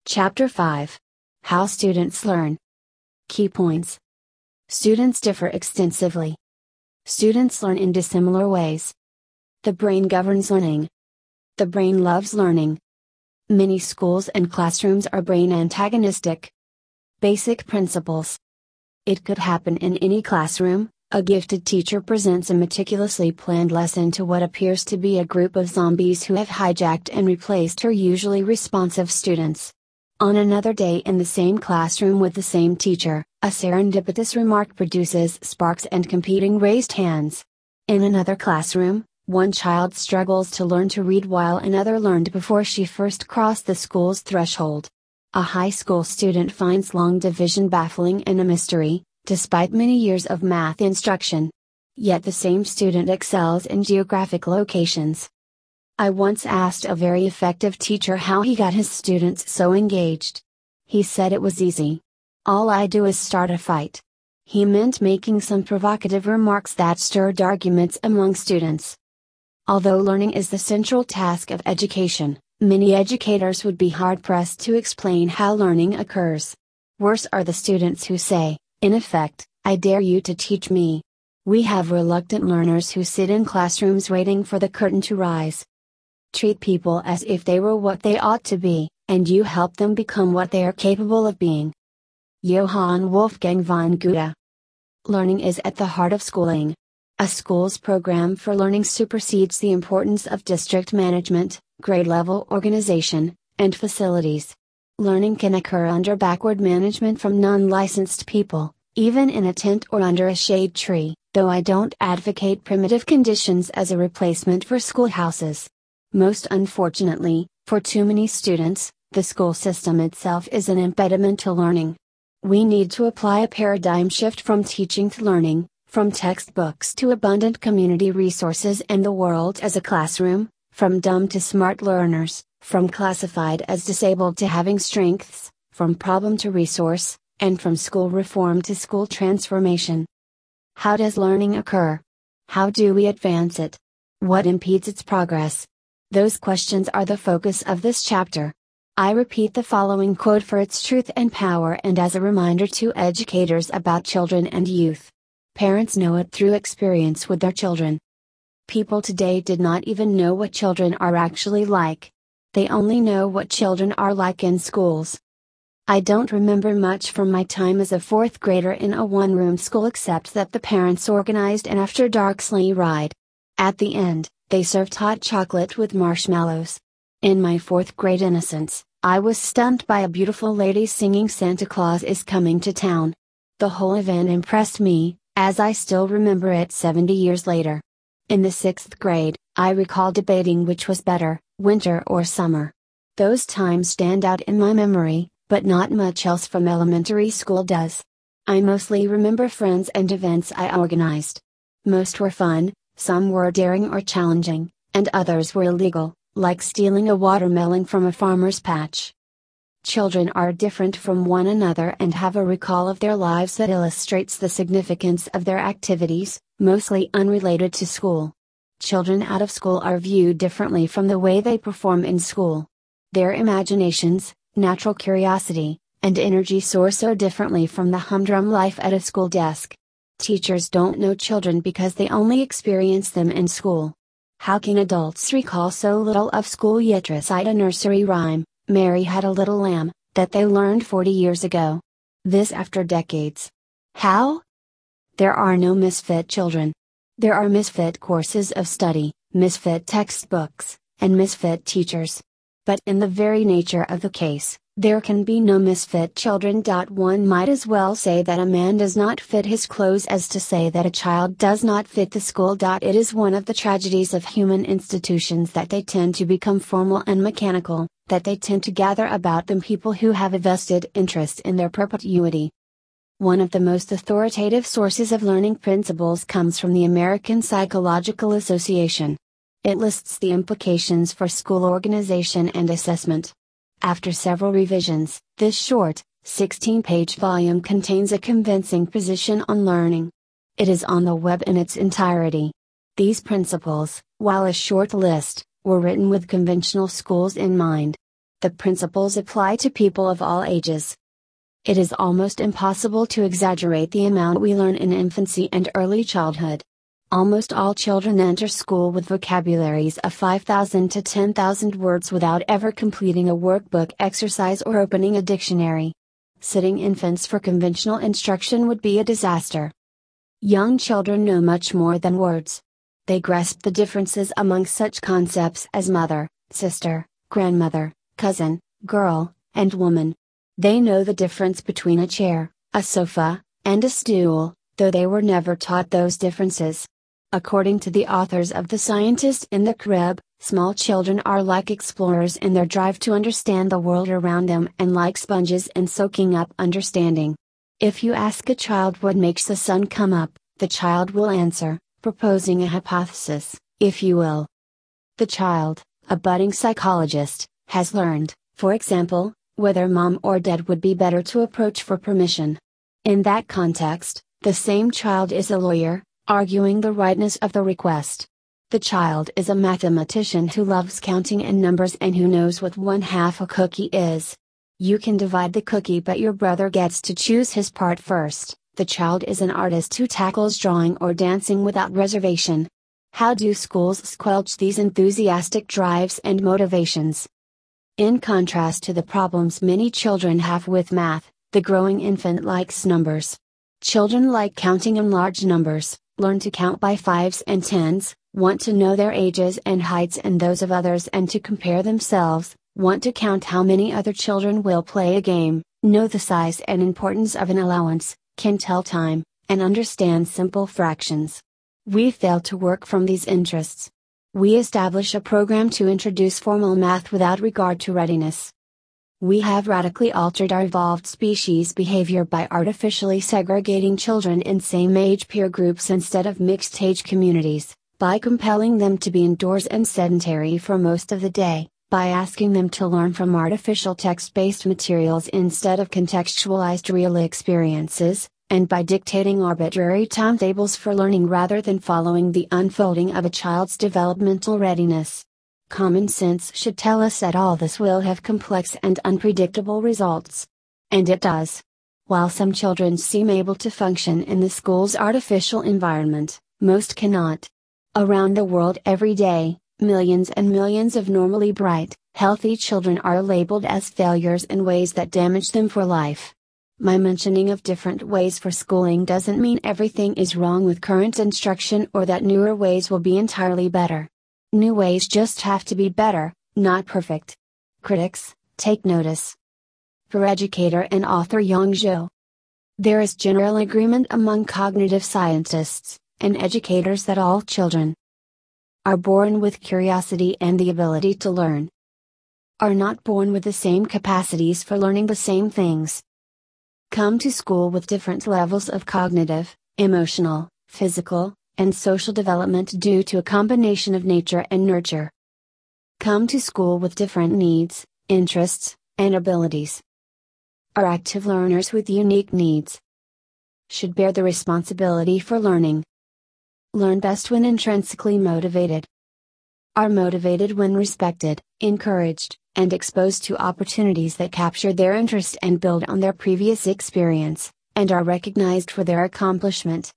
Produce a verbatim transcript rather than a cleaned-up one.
Chapter five. How Students Learn. Key points. Students differ extensively. Students learn in dissimilar ways. The brain governs learning. The brain loves learning. Many schools and classrooms are brain antagonistic. Basic principles. It could happen in any classroom. A gifted teacher presents a meticulously planned lesson to what appears to be a group of zombies who have hijacked and replaced her usually responsive students. On another day in the same classroom with the same teacher, a serendipitous remark produces sparks and competing raised hands. In another classroom, one child struggles to learn to read while another learned before she first crossed the school's threshold. A high school student finds long division baffling and a mystery, despite many years of math instruction. Yet the same student excels in geographic locations. I once asked a very effective teacher how he got his students so engaged. He said it was easy. All I do is start a fight. He meant making some provocative remarks that stirred arguments among students. Although learning is the central task of education, many educators would be hard-pressed to explain how learning occurs. Worse are the students who say, in effect, "I dare you to teach me." We have reluctant learners who sit in classrooms waiting for the curtain to rise. Treat people as if they were what they ought to be, and you help them become what they are capable of being. Johann Wolfgang von Goethe. Learning is at the heart of schooling. A school's program for learning supersedes the importance of district management, grade-level organization, and facilities. Learning can occur under backward management from non-licensed people, even in a tent or under a shade tree, though I don't advocate primitive conditions as a replacement for schoolhouses. Most unfortunately, for too many students, the school system itself is an impediment to learning. We need to apply a paradigm shift from teaching to learning, from textbooks to abundant community resources and the world as a classroom, from dumb to smart learners, from classified as disabled to having strengths, from problem to resource, and from school reform to school transformation. How does learning occur? How do we advance it? What impedes its progress? Those questions are the focus of this chapter. I repeat the following quote for its truth and power and as a reminder to educators about children and youth. Parents know it through experience with their children. People today did not even know what children are actually like. They only know what children are like in schools. I don't remember much from my time as a fourth grader in a one-room school except that the parents organized an after-dark sleigh ride. At the end, they served hot chocolate with marshmallows. In my fourth grade innocence, I was stunned by a beautiful lady singing "Santa Claus is Coming to Town." The whole event impressed me, as I still remember it seventy years later. In the sixth grade, I recall debating which was better, winter or summer. Those times stand out in my memory, but not much else from elementary school does. I mostly remember friends and events I organized. Most were fun, some were daring or challenging, and others were illegal, like stealing a watermelon from a farmer's patch. Children are different from one another and have a recall of their lives that illustrates the significance of their activities, mostly unrelated to school. Children out of school are viewed differently from the way they perform in school. Their imaginations, natural curiosity, and energy soar so differently from the humdrum life at a school desk. Teachers don't know children because they only experience them in school. How can adults recall so little of school yet recite a nursery rhyme, "Mary had a little lamb," that they learned forty years ago? This after decades. How? There are no misfit children. There are misfit courses of study, misfit textbooks, and misfit teachers. But in the very nature of the case, there can be no misfit children. One might as well say that a man does not fit his clothes as to say that a child does not fit the school. It is one of the tragedies of human institutions that they tend to become formal and mechanical, that they tend to gather about them people who have a vested interest in their perpetuity. One of the most authoritative sources of learning principles comes from the American Psychological Association. It lists the implications for school organization and assessment. After several revisions, this short, sixteen-page volume contains a convincing position on learning. It is on the web in its entirety. These principles, while a short list, were written with conventional schools in mind. The principles apply to people of all ages. It is almost impossible to exaggerate the amount we learn in infancy and early childhood. Almost all children enter school with vocabularies of five thousand to ten thousand words without ever completing a workbook exercise or opening a dictionary. Sitting infants for conventional instruction would be a disaster. Young children know much more than words. They grasp the differences among such concepts as mother, sister, grandmother, cousin, girl, and woman. They know the difference between a chair, a sofa, and a stool, though they were never taught those differences. According to the authors of The Scientist in the Crib, small children are like explorers in their drive to understand the world around them and like sponges in soaking up understanding. If you ask a child what makes the sun come up, the child will answer, proposing a hypothesis, if you will. The child, a budding psychologist, has learned, for example, whether mom or dad would be better to approach for permission. In that context, the same child is a lawyer, arguing the rightness of the request. The child is a mathematician who loves counting and numbers and who knows what one half a cookie is. You can divide the cookie, but your brother gets to choose his part first. The child is an artist who tackles drawing or dancing without reservation. How do schools squelch these enthusiastic drives and motivations? In contrast to the problems many children have with math, the growing infant likes numbers. Children like counting in large numbers, learn to count by fives and tens, want to know their ages and heights and those of others and to compare themselves, want to count how many other children will play a game, know the size and importance of an allowance, can tell time, and understand simple fractions. We fail to work from these interests. We establish a program to introduce formal math without regard to readiness. We have radically altered our evolved species behavior by artificially segregating children in same-age peer groups instead of mixed-age communities, by compelling them to be indoors and sedentary for most of the day, by asking them to learn from artificial text-based materials instead of contextualized real experiences, and by dictating arbitrary timetables for learning rather than following the unfolding of a child's developmental readiness. Common sense should tell us that all this will have complex and unpredictable results. And it does. While some children seem able to function in the school's artificial environment, most cannot. Around the world every day, millions and millions of normally bright, healthy children are labeled as failures in ways that damage them for life. My mentioning of different ways for schooling doesn't mean everything is wrong with current instruction or that newer ways will be entirely better. New ways just have to be better, not perfect. Critics, take notice. For educator and author Yang Zhou. There is general agreement among cognitive scientists and educators that all children are born with curiosity and the ability to learn, are not born with the same capacities for learning the same things, come to school with different levels of cognitive, emotional, physical, and social development due to a combination of nature and nurture. Come to school with different needs, interests, and abilities. Are active learners with unique needs. Should bear the responsibility for learning. Learn best when intrinsically motivated. Are motivated when respected, encouraged, and exposed to opportunities that capture their interest and build on their previous experience, and are recognized for their accomplishment.